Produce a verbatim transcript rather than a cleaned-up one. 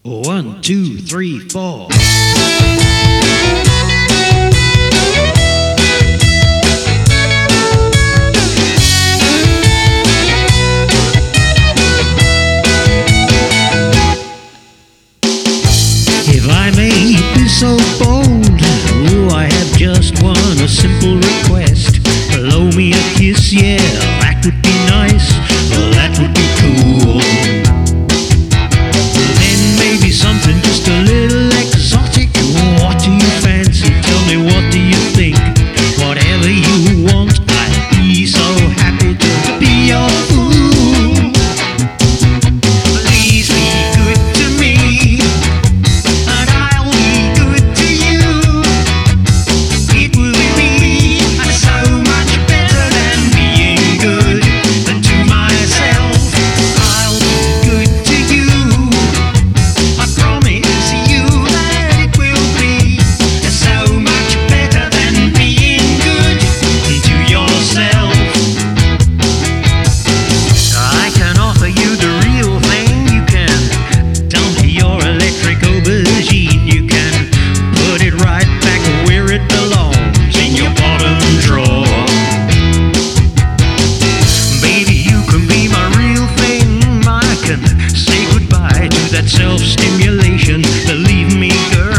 One, two, three, four. If I may be so bold, oh, I have just one, a simple request. Blow me a kiss, yeah, that would be nice, well, that would be cool. Then maybe something just a little exotic. What do you fancy? Tell me, what do you think? Whatever you want, I'd be so happy to be your fool. Please be good to me, and I'll be good to you. It will be so much better than being good to myself. I'll be good to you. I promise you that it will be so much better than being good to yourself. I can offer you the real thing. You can dump your electric aubergine. You can put it right back where it belongs, in your bottom drawer. Baby, you can be my real thing. I can say goodbye to that self-stimulation. Believe me, girl,